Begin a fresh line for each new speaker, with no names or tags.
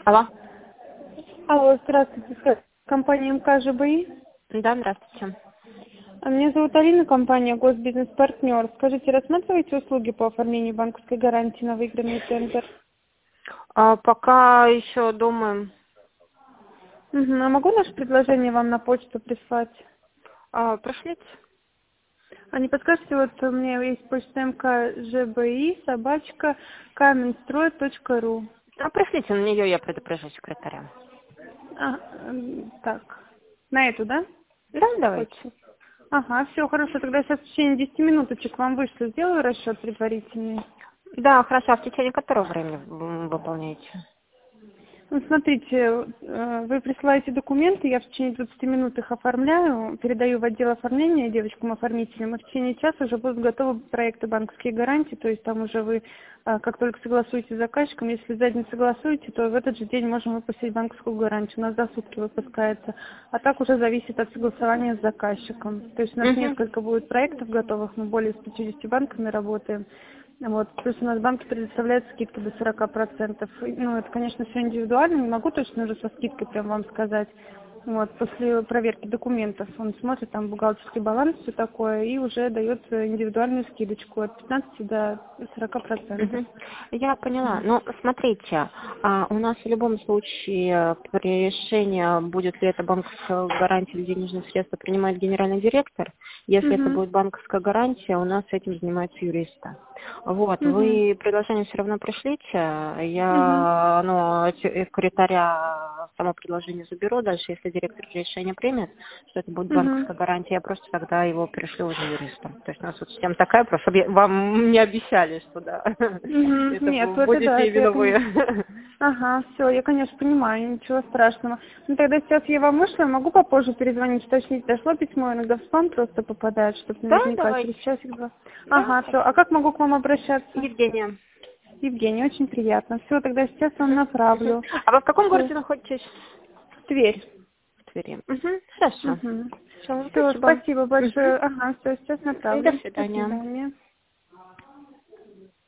Алло.
Алло, здравствуйте. Компания МК ЖБИ.
Да, здравствуйте.
Меня зовут Алина, компания Госбизнес-партнер. Скажите, рассматриваете услуги по оформлению банковской гарантии на выигранный тендер?
Пока еще думаем.
А могу наше предложение вам на почту прислать?
Пришлите.
А не подскажете, вот у меня есть почта мкжби @каменстрой.ру.
Пришлите на нее, я предупрежу секретаря.
Так, на эту, да?
Да, давайте.
Почту. Ага, все, хорошо, тогда сейчас в течение 10 минуточек вам вышлю, сделаю расчет предварительный.
Да, хорошо. А в течение которого времени выполняете?
Ну, смотрите, вы присылаете документы, я в течение 20 минут их оформляю, передаю в отдел оформления девочкам-оформителям, и в течение часа уже будут готовы проекты банковские гарантии, то есть там уже вы, как только согласуете с заказчиком, если за день согласуете, то в этот же день можем выпустить банковскую гарантию, у нас за сутки выпускается, а так уже зависит от согласования с заказчиком. То есть у нас
Угу.
несколько будет проектов готовых, мы более с 50 банками работаем. Вот, плюс у нас банки предоставляют скидки до 40%. Ну, это, конечно, все индивидуально, не могу точно уже со скидкой прям вам сказать. Вот, после проверки документов он смотрит там бухгалтерский баланс, все такое, и уже дает индивидуальную скидочку от 15 до 40%.
Мгм. Я поняла. Ну, смотрите, у нас в любом случае при решении, будет ли это банковская гарантия или денежные средства, принимает генеральный директор. Если это
Угу.
будет банковская гарантия, у нас этим занимаются юристы. Вот,
Угу.
вы предложение все равно пришлите,
Угу.
я, секретаря само предложение заберу, дальше, если директор решение примет, что это будет
Угу.
банковская гарантия, я просто тогда его перешлю уже юристам. То есть у нас вот система такая, просто чтобы вам не обещали, что да,
Угу.
это
Нет, это да,
будете
это я,
именно вы.
конечно. Ага, все, я, конечно, понимаю, ничего страшного. Ну, тогда сейчас я вам вышла, могу попозже перезвонить, уточнить, дошло письмо, иногда в спам просто попадает, чтобы
Да,
наверняка через
давайте.
часик-два.
Да,
Ага, все.
хорошо.
А как могу к вам обращаться?
Евгения.
Евгений, очень приятно. Все, тогда сейчас вам
Мгм, мгм.
направлю.
А вы в каком
Все.
городе находитесь?
Тверь.
В Твери. Хорошо.
Угу.
Все,
Все,
спасибо.
спасибо
Мгм.
большое. Ага, все, сейчас
До
направлю. До
свидания.
свидания.